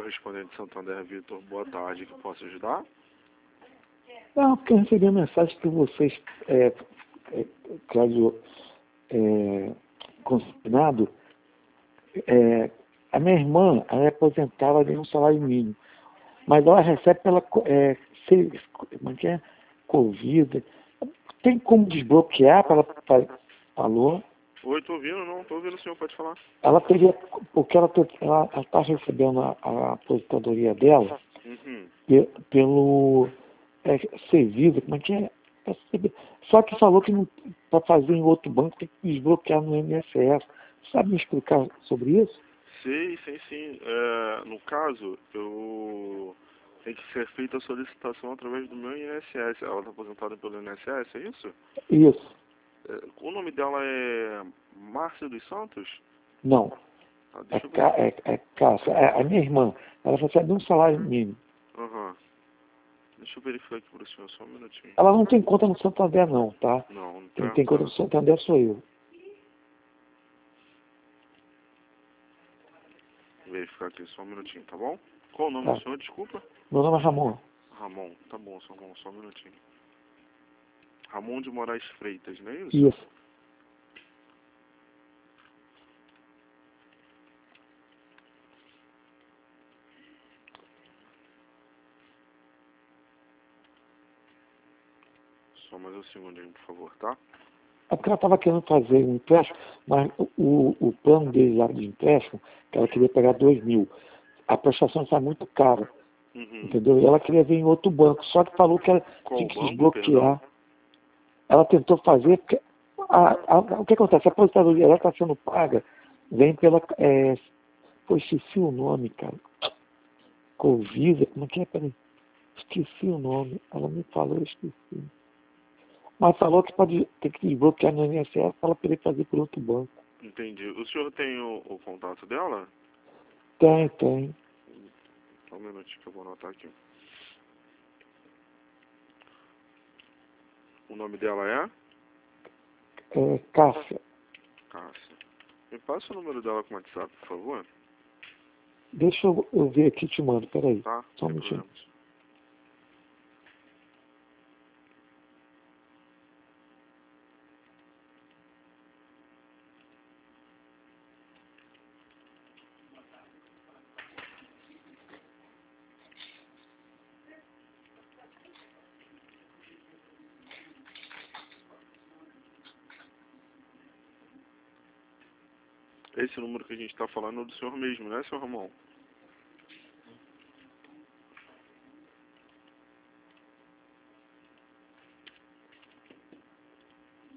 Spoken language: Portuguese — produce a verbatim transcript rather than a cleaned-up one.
correspondente Santander, Vitor. Boa tarde, que posso ajudar? Não, porque eu recebi a mensagem que vocês, é, é, caso é, consignado, é, a minha irmã, ela é aposentada de um salário mínimo, mas ela recebe pela é, se, como é que é? Covid. Tem como desbloquear para ela? Alô? Oi, tô ouvindo, não, tô ouvindo o senhor, pode falar. Ela teria, porque ela está recebendo a, a aposentadoria dela Uhum. pe, pelo é, serviço, como é que é? Só que falou que para fazer em outro banco tem que desbloquear no I N S S. Sabe me explicar sobre isso? Sei, sei sim. É, no caso, eu tem que ser feita a solicitação através do meu I N S S. Ela está aposentada pelo I N S S, é isso? Isso. É, o nome dela é Márcia dos Santos? Não. Ah, É, deixa eu ca, ver. é, é Cássia. É, a minha irmã, ela recebe um salário mínimo. Aham. Deixa eu verificar aqui para o senhor, só um minutinho. Ela não tem conta no Santander não, tá? Não, não Quem tem. tem conta no Santander sou eu. Vou verificar aqui só um minutinho, tá bom? Qual o nome Tá. do senhor, desculpa? Meu nome é Ramon. Ramon, tá bom, só, Ramon, só um minutinho. Ramon de Moraes Freitas, não é isso? Isso. Só mais um segundinho, por favor, tá? É porque ela estava querendo fazer um empréstimo, mas o, o, o plano dele lá de empréstimo, que ela queria pegar dois mil. A prestação está muito cara, Uhum. entendeu? E ela queria vir em outro banco, só que falou que ela Qual tinha que banco, desbloquear. perdão? Ela tentou fazer, porque a, a, o que acontece? A aposentadoria ela está sendo paga, vem pela. É, pô, esqueci o nome, cara. Covisa, como é que é? Peraí. Esqueci o nome. Ela me falou, eu esqueci. Mas falou que pode ter que desbloquear no I N S S para ela poder fazer por outro banco. Entendi. O senhor tem o, o contato dela? Tem, tem. Só um minutinho que eu vou anotar aqui. O nome dela é? É, Cássia. Cássia. Me passa o número dela com o WhatsApp, por favor. Deixa eu, eu ver aqui e te mando, peraí. Tá? Só um Sem minutinho. problemas. Esse número que a gente está falando é do senhor mesmo, né, senhor Ramon?